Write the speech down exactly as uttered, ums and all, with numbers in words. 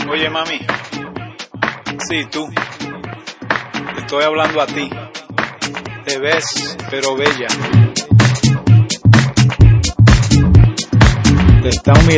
Oye, mami, sí, tú, te estoy hablando a ti. Te ves, pero bella. Te está humillando.